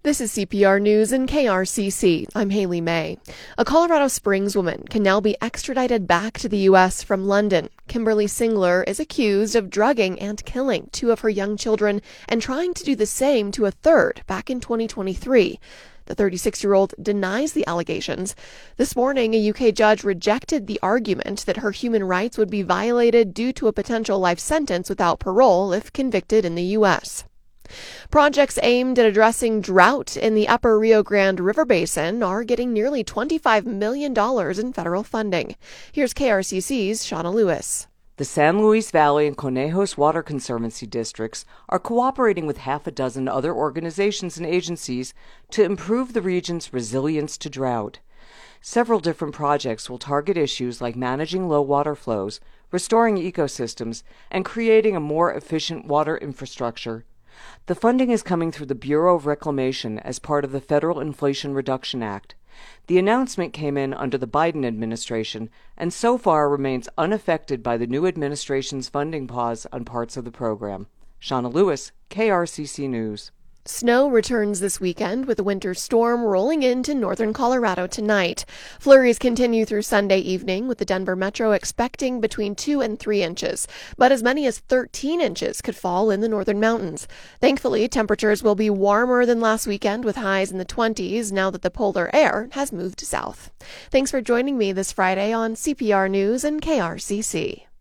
This is CPR News and KRCC. I'm Haley May. A Colorado Springs woman can now be extradited back to the U.S. from London. Kimberly Singler is accused of drugging and killing two of her young children and trying to do the same to a third back in 2023. The 36-year-old denies the allegations. This morning, a UK judge rejected the argument that her human rights would be violated due to a potential life sentence without parole if convicted in the U.S. Projects aimed at addressing drought in the upper Rio Grande River Basin are getting nearly $25 million in federal funding. Here's KRCC's Shauna Lewis. The San Luis Valley and Conejos Water Conservancy districts are cooperating with half a dozen other organizations and agencies to improve the region's resilience to drought. Several different projects will target issues like managing low water flows, restoring ecosystems, and creating a more efficient water infrastructure. The funding is coming through the Bureau of Reclamation as part of the Federal Inflation Reduction Act. The announcement came in under the Biden administration and so far remains unaffected by the new administration's funding pause on parts of the program. Shauna Lewis, KRCC News. Snow returns this weekend with a winter storm rolling into northern Colorado tonight. Flurries continue through Sunday evening, with the Denver Metro expecting between 2 and 3 inches, but as many as 13 inches could fall in the northern mountains. Thankfully, temperatures will be warmer than last weekend with highs in the 20s now that the polar air has moved south. Thanks for joining me this Friday on CPR News and KRCC.